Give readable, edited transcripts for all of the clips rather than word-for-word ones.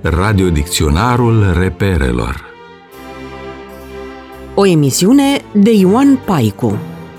Radiodicționarul reperelor. O emisiune de Ioan Paicu.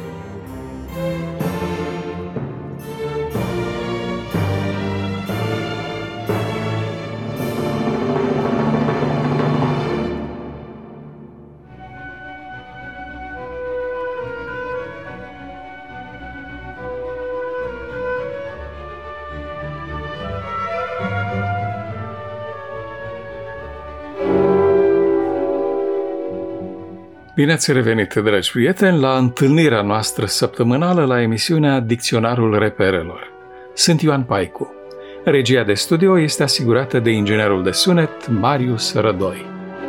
Bine ați revenit, dragi prieteni, la întâlnirea noastră săptămânală la emisiunea Dicționarul reperelor. Sunt Ioan Paicu. Regia de studio este asigurată de inginerul de sunet Marius Rădoi.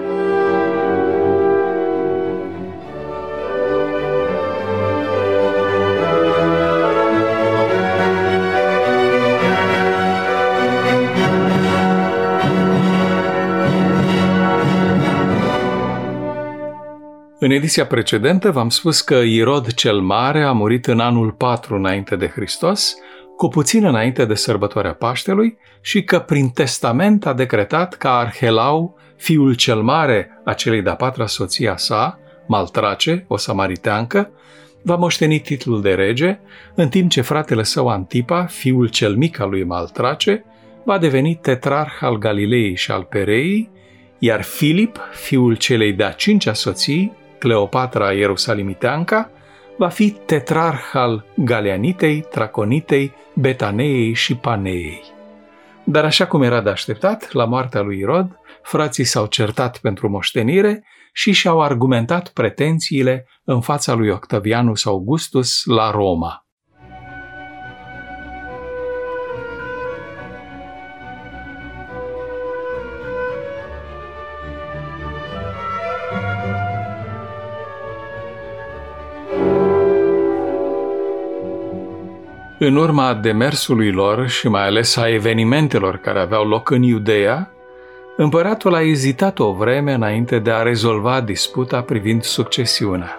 În ediția precedentă v-am spus că Irod cel Mare a murit în anul 4 înainte de Hristos, cu puțin înainte de sărbătoarea Paștelui, și că prin testament a decretat ca Arhelau, fiul cel mare a celei de-a patra soții a sa, Maltrace, o samariteancă, va moșteni titlul de rege, în timp ce fratele său Antipa, fiul cel mic al lui Maltrace, va deveni tetrarh al Galilei și al Pereii, iar Filip, fiul celei de-a cincea soții, Cleopatra Ierusalimiteanca, va fi tetrarh al Galeanitei, Traconitei, Betaneei și Paneei. Dar așa cum era de așteptat, la moartea lui Irod, frații s-au certat pentru moștenire și și-au argumentat pretențiile în fața lui Octavianus Augustus la Roma. În urma demersului lor și mai ales a evenimentelor care aveau loc în Iudeea, împăratul a ezitat o vreme înainte de a rezolva disputa privind succesiunea.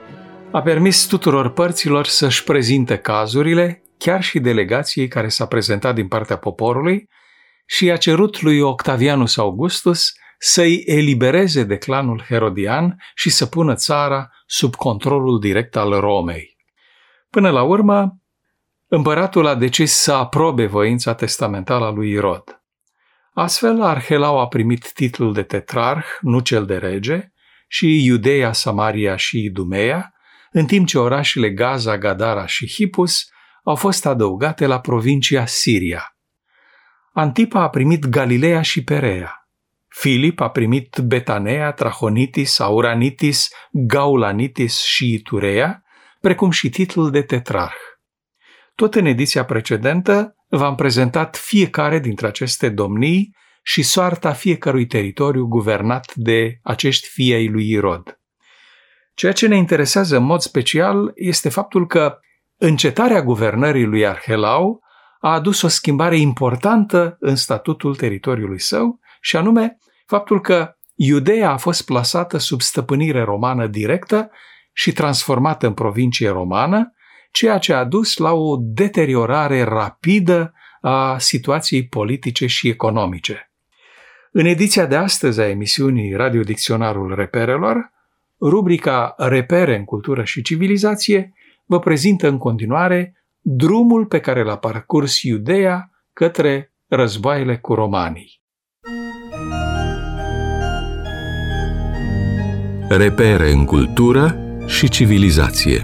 A permis tuturor părților să-și prezinte cazurile, chiar și delegației care s-a prezentat din partea poporului, și a cerut lui Octavianus Augustus să-i elibereze de clanul herodian și să pună țara sub controlul direct al Romei. Până la urmă, împăratul a decis să aprobe voința testamentală a lui Irod. Astfel, Arhelau a primit titlul de tetrarh, nu cel de rege, și Iudeea, Samaria și Idumea, în timp ce orașele Gaza, Gadara și Hipus au fost adăugate la provincia Siria. Antipa a primit Galileea și Perea. Filip a primit Betanea, Trachonitis, Auranitis, Gaulanitis și Iturea, precum și titlul de tetrarh. Tot în ediția precedentă v-am prezentat fiecare dintre aceste domnii și soarta fiecărui teritoriu guvernat de acești fii ai lui Irod. Ceea ce ne interesează în mod special este faptul că încetarea guvernării lui Arhelau a adus o schimbare importantă în statutul teritoriului său, și anume faptul că Iudeea a fost plasată sub stăpânire romană directă și transformată în provincie romană, ceea ce a dus la o deteriorare rapidă a situației politice și economice. În ediția de astăzi a emisiunii Radiodicționarul reperelor, rubrica Repere în cultură și civilizație vă prezintă în continuare drumul pe care l-a parcurs Iudeea către războaiele cu romanii. Repere în cultură și civilizație.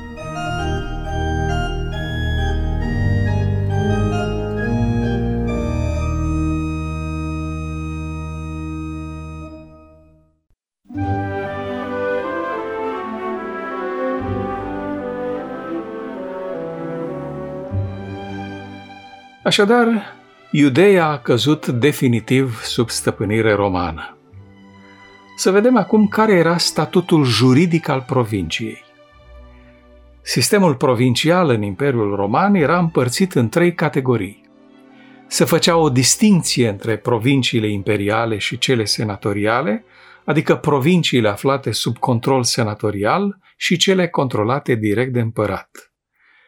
Așadar, Iudeea a căzut definitiv sub stăpânire romană. Să vedem acum care era statutul juridic al provinciei. Sistemul provincial în Imperiul Roman era împărțit în 3 categorii. Se făcea o distincție între provinciile imperiale și cele senatoriale, adică provinciile aflate sub control senatorial și cele controlate direct de împărat.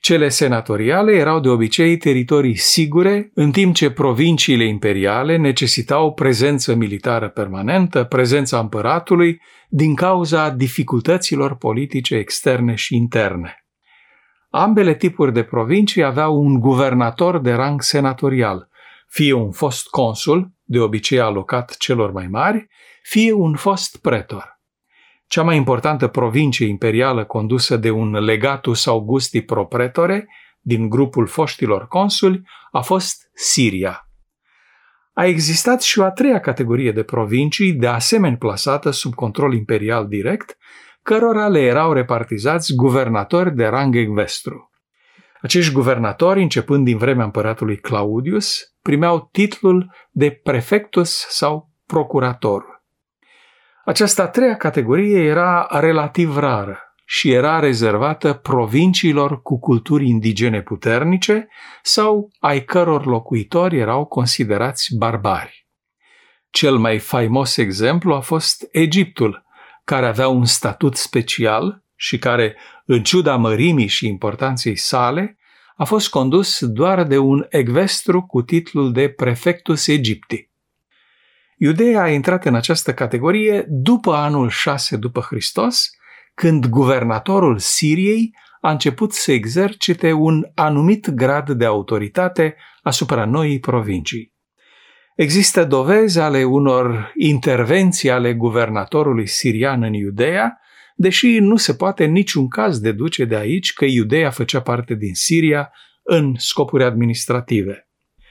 Cele senatoriale erau de obicei teritorii sigure, în timp ce provinciile imperiale necesitau prezență militară permanentă, prezența împăratului, din cauza dificultăților politice externe și interne. Ambele tipuri de provincii aveau un guvernator de rang senatorial, fie un fost consul, de obicei alocat celor mai mari, fie un fost pretor. Cea mai importantă provincie imperială condusă de un legatus Augusti pro pretore, din grupul foștilor consuli, a fost Siria. A existat și o a treia categorie de provincii, de asemenea plasată sub control imperial direct, cărora le erau repartizați guvernatori de rang ecvestru. Acești guvernatori, începând din vremea împăratului Claudius, primeau titlul de prefectus sau procurator. Această a treia categorie era relativ rară și era rezervată provinciilor cu culturi indigene puternice sau ai căror locuitori erau considerați barbari. Cel mai faimos exemplu a fost Egiptul, care avea un statut special și care, în ciuda mărimii și importanței sale, a fost condus doar de un ecvestru cu titlul de prefectus Egypti. Iudeea a intrat în această categorie după anul 6 după Hristos, când guvernatorul Siriei a început să exercite un anumit grad de autoritate asupra noii provincii. Există dovezi ale unor intervenții ale guvernatorului sirian în Iudeea, deși nu se poate în niciun caz deduce de aici că Iudeea făcea parte din Siria în scopuri administrative.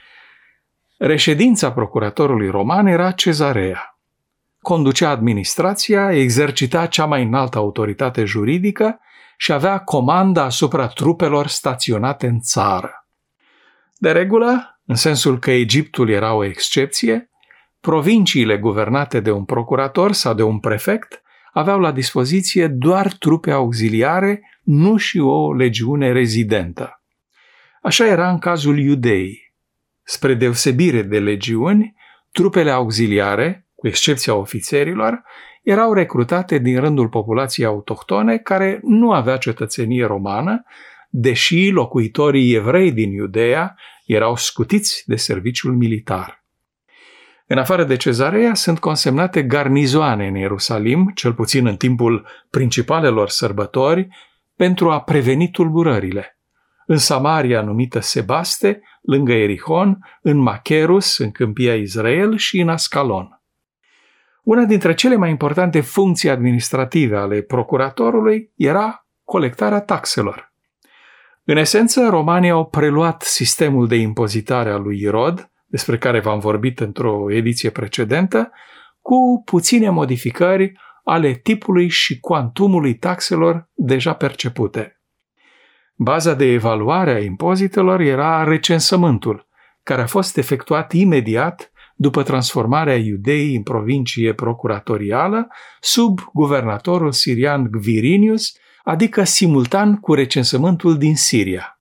Reședința procuratorului roman era Cezarea. Conducea administrația, exercita cea mai înaltă autoritate juridică și avea comanda asupra trupelor staționate în țară. De regulă, în sensul că Egiptul era o excepție, provinciile guvernate de un procurator sau de un prefect aveau la dispoziție doar trupe auxiliare, nu și o legiune rezidentă. Așa era în cazul Iudeii. Spre deosebire de legiuni, trupele auxiliare, cu excepția ofițerilor, erau recrutate din rândul populației autohtone care nu avea cetățenie romană, deși locuitorii evrei din Iudeea erau scutiți de serviciul militar. În afară de Cezarea sunt consemnate garnizoane în Ierusalim, cel puțin în timpul principalelor sărbători, pentru a preveni tulburările. În Samaria, numită Sebaste, lângă Erihon, în Macherus, în câmpia Israel și în Ascalon. Una dintre cele mai importante funcții administrative ale procuratorului era colectarea taxelor. În esență, romanii au preluat sistemul de impozitare al lui Irod, despre care v-am vorbit într-o ediție precedentă, cu puține modificări ale tipului și cuantumului taxelor deja percepute. Baza de evaluare a impozitelor era recensământul, care a fost efectuat imediat după transformarea Iudeii în provincie procuratorială sub guvernatorul sirian Quirinius, adică simultan cu recensământul din Siria.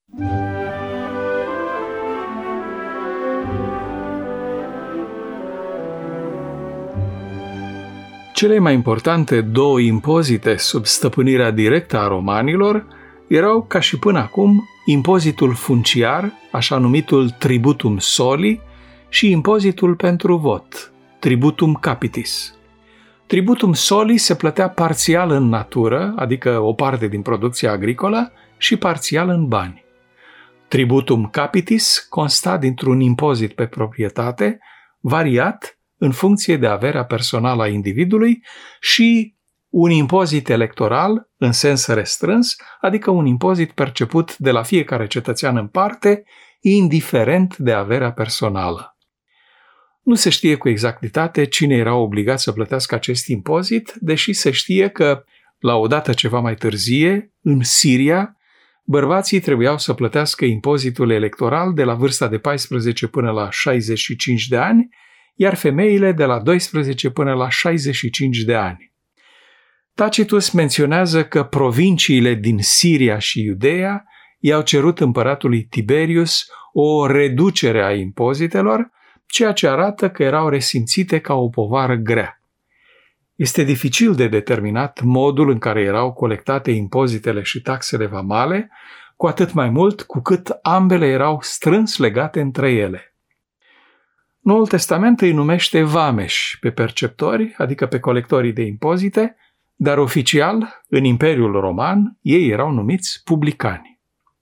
Cele mai importante două impozite sub stăpânirea directă a romanilor erau, ca și până acum, impozitul funciar, așa numitul tributum soli, și impozitul pentru vot, tributum capitis. Tributum soli se plătea parțial în natură, adică o parte din producția agricolă, și parțial în bani. Tributum capitis consta dintr-un impozit pe proprietate, variat în funcție de averea personală a individului, și un impozit electoral în sens restrâns, adică un impozit perceput de la fiecare cetățean în parte, indiferent de averea personală. Nu se știe cu exactitate cine era obligat să plătească acest impozit, deși se știe că, la o dată ceva mai târzie, în Siria, bărbații trebuiau să plătească impozitul electoral de la vârsta de 14 până la 65 de ani, iar femeile de la 12 până la 65 de ani. Tacitus menționează că provinciile din Siria și Iudeea i-au cerut împăratului Tiberius o reducere a impozitelor, ceea ce arată că erau resimțite ca o povară grea. Este dificil de determinat modul în care erau colectate impozitele și taxele vamale, cu atât mai mult cu cât ambele erau strâns legate între ele. Noul Testament îi numește vameși pe perceptori, adică pe colectorii de impozite, dar oficial, în Imperiul Roman, ei erau numiți publicani.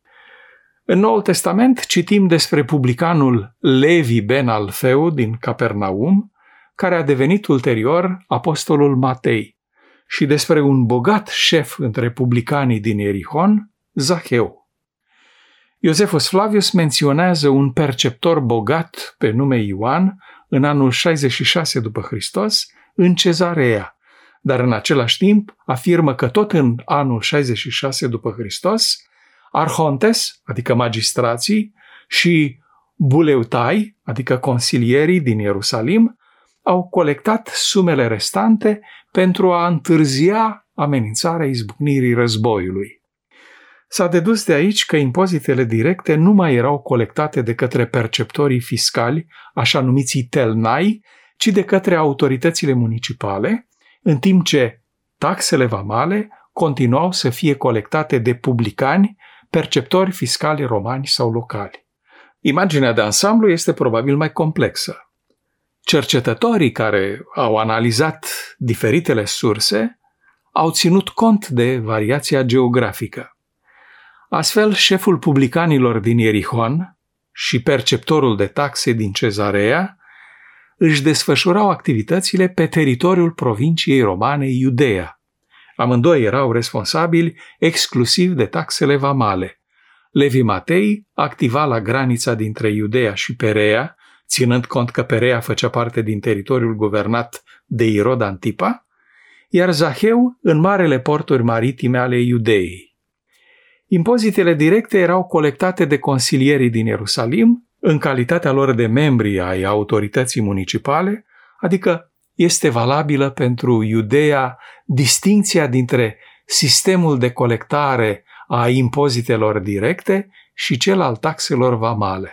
În Noul Testament citim despre publicanul Levi ben Alfeu din Capernaum, care a devenit ulterior apostolul Matei, și despre un bogat șef între publicanii din Ierihon, Zaheu. Iosefus Flavius menționează un perceptor bogat pe nume Ioan în anul 66 după Hristos în Cezarea, dar în același timp afirmă că tot în anul 66 după Hristos, arhontes, adică magistrații, și buleutai, adică consilierii din Ierusalim, au colectat sumele restante pentru a întârzia amenințarea izbucnirii războiului. S-a dedus de aici că impozitele directe nu mai erau colectate de către perceptorii fiscali, așa numiții telnai, ci de către autoritățile municipale, în timp ce taxele vamale continuau să fie colectate de publicani, perceptori fiscali romani sau locali. Imaginea de ansamblu este probabil mai complexă. Cercetătorii care au analizat diferitele surse au ținut cont de variația geografică. Astfel, șeful publicanilor din Ierihon și perceptorul de taxe din Cezarea își desfășurau activitățile pe teritoriul provinciei romane Iudeea. Amândoi erau responsabili exclusiv de taxele vamale. Levi Matei activa la granița dintre Iudeea și Perea, ținând cont că Perea făcea parte din teritoriul guvernat de Irod Antipa, iar Zaheu în marele porturi maritime ale Iudeei. Impozitele directe erau colectate de consilierii din Ierusalim în calitatea lor de membri ai autorității municipale, adică este valabilă pentru Iudeea distincția dintre sistemul de colectare a impozitelor directe și cel al taxelor vamale.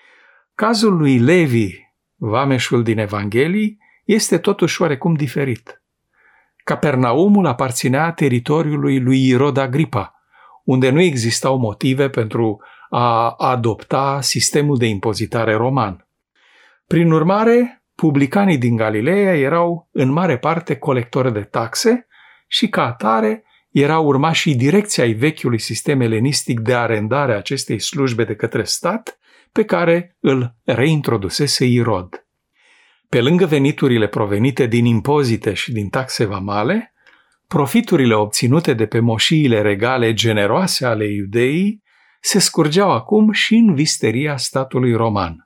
Cazul lui Levi, vameșul din Evanghelii, este totuși oarecum diferit. Capernaumul aparținea teritoriului lui Irod Agripa, unde nu existau motive pentru a adopta sistemul de impozitare roman. Prin urmare, publicanii din Galileea erau în mare parte colectori de taxe și ca atare erau urmașii direcți ai vechiului sistem elenistic de arendare a acestei slujbe de către stat, pe care îl reintrodusese Irod. Pe lângă veniturile provenite din impozite și din taxe vamale, profiturile obținute de pe moșiile regale generoase ale Iudeii se scurgeau acum și în visteria statului roman.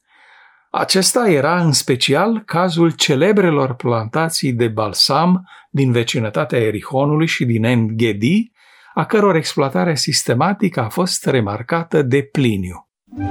Acesta era în special cazul celebrelor plantații de balsam din vecinătatea Erihonului și din En-Gedi, a căror exploatare sistematică a fost remarcată de Pliniu.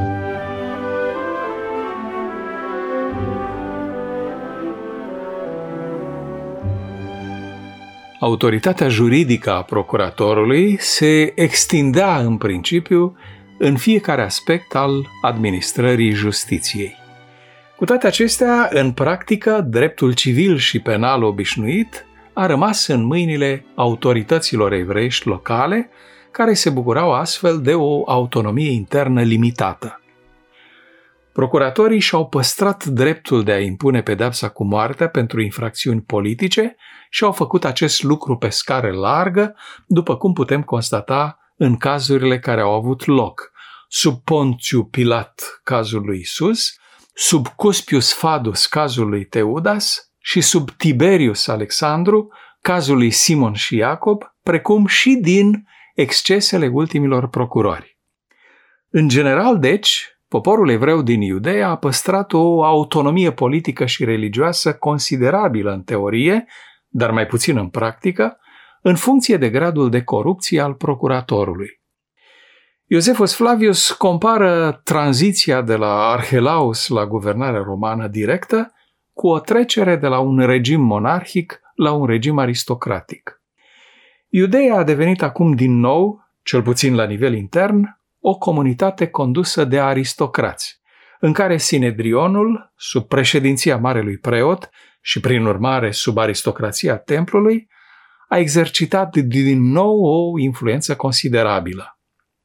Autoritatea juridică a procuratorului se extindea în principiu în fiecare aspect al administrării justiției. Cu toate acestea, în practică, dreptul civil și penal obișnuit a rămas în mâinile autorităților evreiești locale, care se bucurau astfel de o autonomie internă limitată. Procuratorii și-au păstrat dreptul de a impune pedeapsa cu moartea pentru infracțiuni politice și au făcut acest lucru pe scară largă, după cum putem constata în cazurile care au avut loc, sub Ponțiu Pilat, cazul lui Iisus, sub Cuspius Fadus, cazul lui Teudas, și sub Tiberius Alexandru, cazul lui Simon și Iacob, precum și din excesele ultimilor procurori. În general, deci, poporul evreu din Iudeea a păstrat o autonomie politică și religioasă considerabilă în teorie, dar mai puțin în practică, în funcție de gradul de corupție al procuratorului. Iosefus Flavius compară tranziția de la Arhelaus la guvernarea romană directă cu o trecere de la un regim monarhic la un regim aristocratic. Iudeea a devenit acum din nou, cel puțin la nivel intern, o comunitate condusă de aristocrați, în care Sinedrionul, sub președinția marelui preot și prin urmare sub aristocrația templului, a exercitat din nou o influență considerabilă.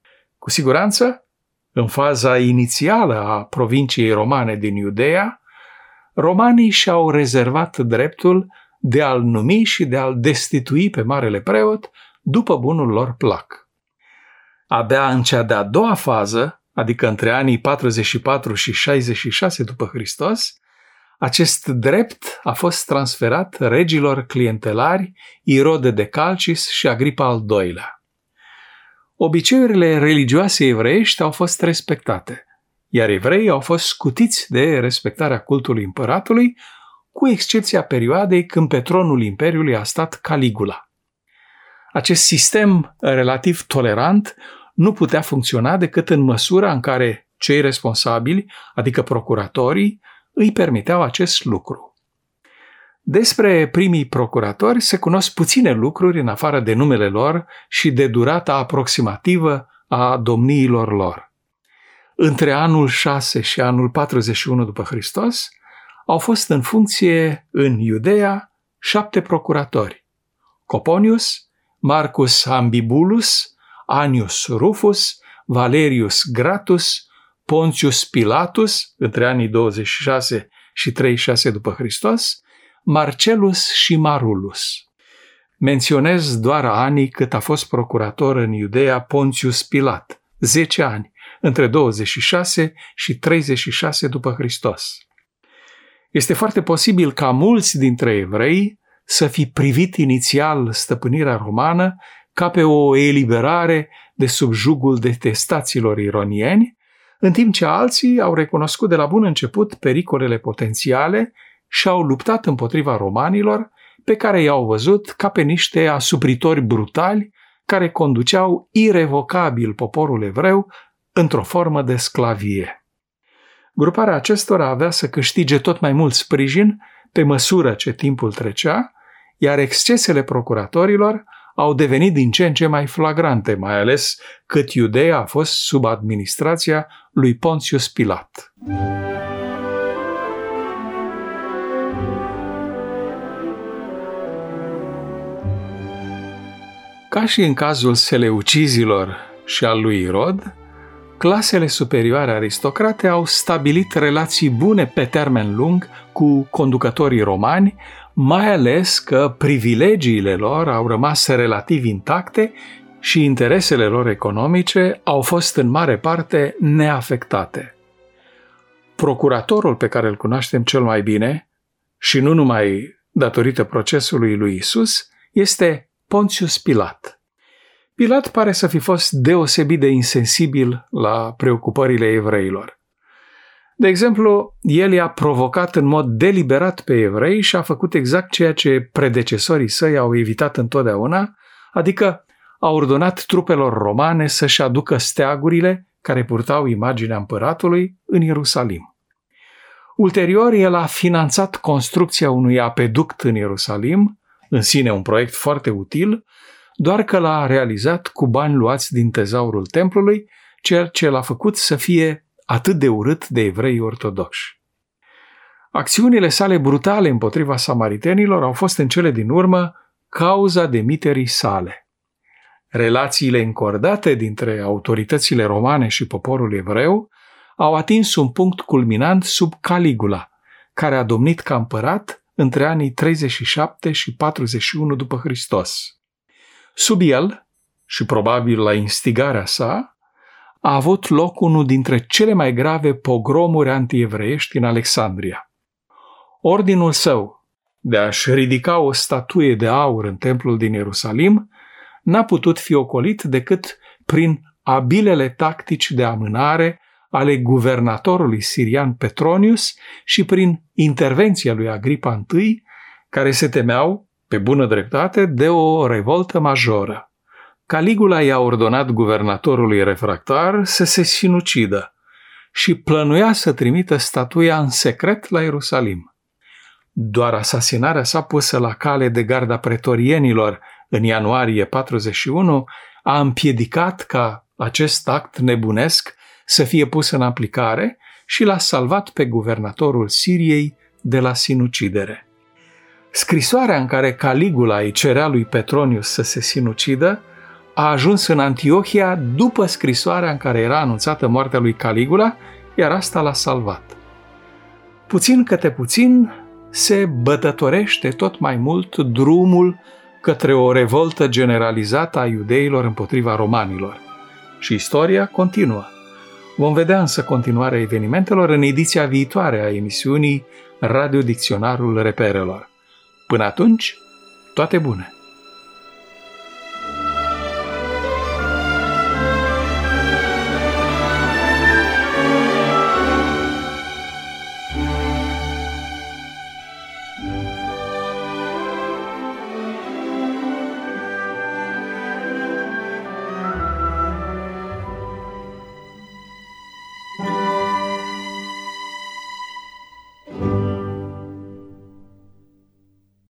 Cu siguranță, în faza inițială a provinciei romane din Iudeea, romanii și-au rezervat dreptul de a-l numi și de a-l destitui pe marele preot după bunul lor plac. Abia în cea de-a doua fază, adică între anii 44 și 66 după Hristos, acest drept a fost transferat regilor clientelari Irode de Calcis și Agripa al II-lea. Obiceiurile religioase evreiești au fost respectate, iar evreii au fost scutiți de respectarea cultului împăratului, cu excepția perioadei când pe tronul imperiului a stat Caligula. Acest sistem relativ tolerant nu putea funcționa decât în măsura în care cei responsabili, adică procuratorii, îi permiteau acest lucru. Despre primii procuratori se cunosc puține lucruri în afară de numele lor și de durata aproximativă a domniilor lor. Între anul 6 și anul 41 după Hristos au fost în funcție în Iudeea 7 procuratori: Coponius, Marcus Ambibulus, Anius Rufus, Valerius Gratus, Pontius Pilatus, între anii 26 și 36 după Hristos, Marcellus și Marulus. Menționez doar anii cât a fost procurator în Iudeea Pontius Pilat, 10 ani, între 26 și 36 după Hristos. Este foarte posibil ca mulți dintre evrei să fi privit inițial stăpânirea romană ca pe o eliberare de sub jugul detestaților ironieni, în timp ce alții au recunoscut de la bun început pericolele potențiale și au luptat împotriva romanilor, pe care i-au văzut ca pe niște asupritori brutali care conduceau irevocabil poporul evreu într-o formă de sclavie. Gruparea acestora avea să câștige tot mai mult sprijin pe măsură ce timpul trecea, iar excesele procuratorilor au devenit din ce în ce mai flagrante, mai ales cât Iudeea a fost sub administrația lui Pontius Pilat. Ca și în cazul seleucizilor și al lui Irod, clasele superioare aristocrate au stabilit relații bune pe termen lung cu conducătorii romani, mai ales că privilegiile lor au rămas relativ intacte și interesele lor economice au fost în mare parte neafectate. Procuratorul pe care îl cunoaștem cel mai bine, și nu numai datorită procesului lui Isus, este Pontius Pilat. Pilat pare să fi fost deosebit de insensibil la preocupările evreilor. De exemplu, el i-a provocat în mod deliberat pe evrei și a făcut exact ceea ce predecesorii săi au evitat întotdeauna, adică a ordonat trupelor romane să-și aducă steagurile care purtau imaginea împăratului în Ierusalim. Ulterior, el a finanțat construcția unui apeduct în Ierusalim, în sine un proiect foarte util, doar că l-a realizat cu bani luați din tezaurul templului, ceea ce l-a făcut să fie atât de urât de evreii ortodoxi. Acțiunile sale brutale împotriva samaritenilor au fost în cele din urmă cauza demiterii sale. Relațiile încordate dintre autoritățile romane și poporul evreu au atins un punct culminant sub Caligula, care a domnit ca împărat între anii 37 și 41 după Hristos. Sub el, și probabil la instigarea sa, a avut loc unul dintre cele mai grave pogromuri antievreiești în Alexandria. Ordinul său de a-și ridica o statuie de aur în templul din Ierusalim n-a putut fi ocolit decât prin abilele tactici de amânare ale guvernatorului sirian Petronius și prin intervenția lui Agripa I, care se temeau, pe bună dreptate, de o revoltă majoră. Caligula i-a ordonat guvernatorului refractar să se sinucidă și plănuia să trimită statuia în secret la Ierusalim. Doar asasinarea sa pusă la cale de garda pretorienilor în ianuarie 41 a împiedicat ca acest act nebunesc să fie pus în aplicare și l-a salvat pe guvernatorul Siriei de la sinucidere. Scrisoarea în care Caligula îi cerea lui Petronius să se sinucidă a ajuns în Antiohia după scrisoarea în care era anunțată moartea lui Caligula, iar asta l-a salvat. Puțin câte puțin se bătătorește tot mai mult drumul către o revoltă generalizată a iudeilor împotriva romanilor. Și istoria continuă. Vom vedea însă continuarea evenimentelor în ediția viitoare a emisiunii Radio Dicționarul Reperelor. Până atunci, toate bune!